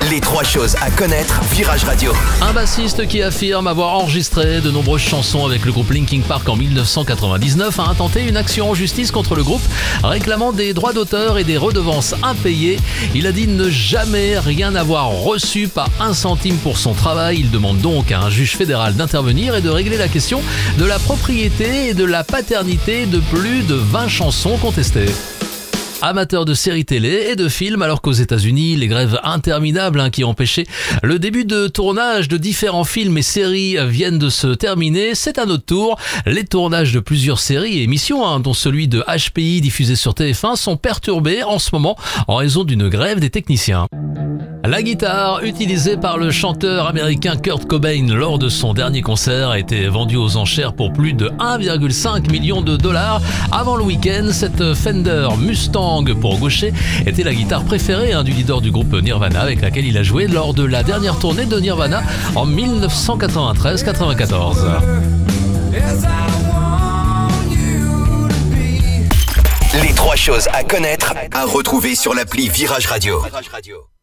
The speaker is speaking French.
Les 3 choses à connaître, Virage Radio. Un bassiste qui affirme avoir enregistré de nombreuses chansons avec le groupe Linkin Park en 1999 a intenté une action en justice contre le groupe réclamant des droits d'auteur et des redevances impayées. Il a dit ne jamais rien avoir reçu, pas un centime pour son travail. Il demande donc à un juge fédéral d'intervenir et de régler la question de la propriété et de la paternité de plus de 20 chansons contestées. Amateur de séries télé et de films, alors qu'aux États-Unis, les grèves interminables qui empêchaient le début de tournage de différents films et séries viennent de se terminer, c'est à notre tour. Les tournages de plusieurs séries et émissions, dont celui de HPI diffusé sur TF1, sont perturbés en ce moment en raison d'une grève des techniciens. La guitare utilisée par le chanteur américain Kurt Cobain lors de son dernier concert a été vendue aux enchères pour plus de 1,5 million de dollars. Avant le week-end, cette Fender Mustang pour gaucher était la guitare préférée du leader du groupe Nirvana, avec laquelle il a joué lors de la dernière tournée de Nirvana en 1993-94. Les 3 choses à connaître, à retrouver sur l'appli Virage Radio.